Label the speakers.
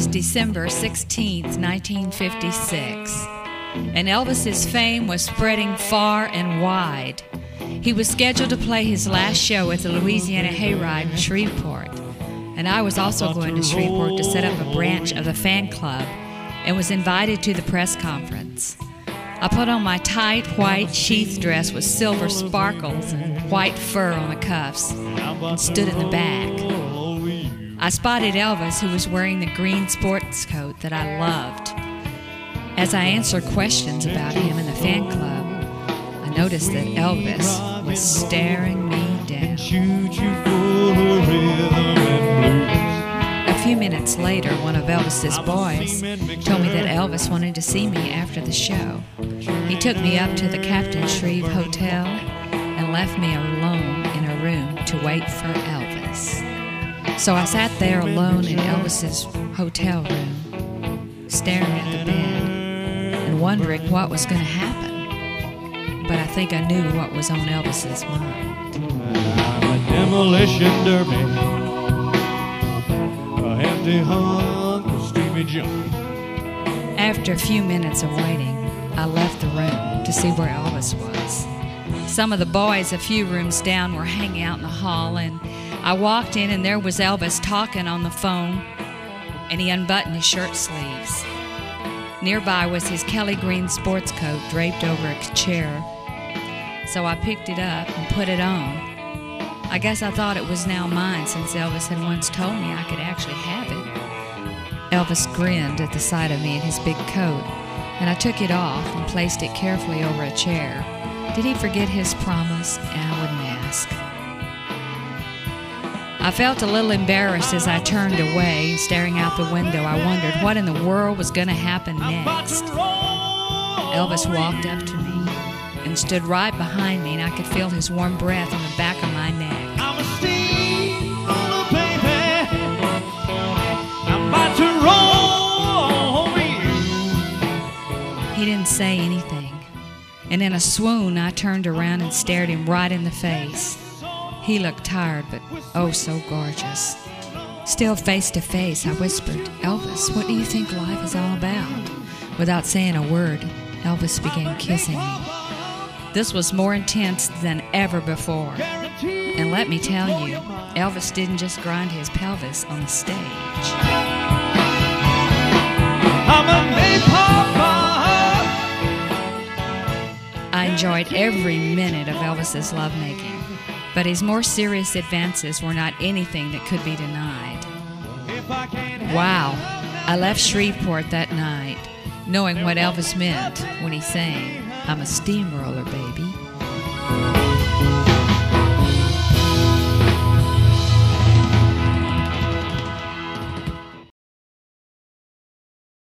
Speaker 1: was December 16th, 1956, and Elvis's fame was spreading far and wide. He was scheduled to play his last show at the Louisiana Hayride in Shreveport, and I was also going to Shreveport to set up a branch of the fan club and was invited to the press conference. I put on my tight white sheath dress with silver sparkles and white fur on the cuffs and stood in the back. I spotted Elvis, who was wearing the green sports coat that I loved. As I answered questions about him in the fan club, I noticed that Elvis was staring me down. A few minutes later, one of Elvis's boys told me that Elvis wanted to see me after the show. He took me up to the Captain Shreve Hotel and left me alone in a room to wait for Elvis. So I sat there alone in Elvis's hotel room, staring at the bed and wondering what was going to happen. But I think I knew what was on Elvis's mind.
Speaker 2: I'm a demolition derby, a empty hunk of steamy junk.
Speaker 1: After a few minutes of waiting, I left the room to see where Elvis was. Some of the boys a few rooms down were hanging out in the hall, and I walked in, and there was Elvis talking on the phone, and he unbuttoned his shirt sleeves. Nearby was his Kelly green sports coat draped over a chair, so I picked it up and put it on. I guess I thought it was now mine, since Elvis had once told me I could actually have it. Elvis grinned at the sight of me in his big coat, and I took it off and placed it carefully over a chair. Did he forget his promise? And I wouldn't ask. I felt a little embarrassed as I turned away. Staring out the window, I wondered what in the world was going to happen next. Elvis walked up to me and stood right behind me, and I could feel his warm breath on the back of my neck.
Speaker 2: I'm a steamroller, baby. I'm about to roll over you.
Speaker 1: He didn't say anything, and in a swoon, I turned around and stared him right in the face. He looked tired, but oh so gorgeous. Still face to face, I whispered, "Elvis, what do you think life is all about?" Without saying a word, Elvis began kissing me. This was more intense than ever before. And let me tell you, Elvis didn't just grind his pelvis on the stage.
Speaker 2: I'm a napalm.
Speaker 1: I enjoyed every minute of Elvis's lovemaking, but his more serious advances were not anything that could be denied. Wow, I left Shreveport that night, knowing what Elvis meant when he sang, "I'm a steamroller, baby."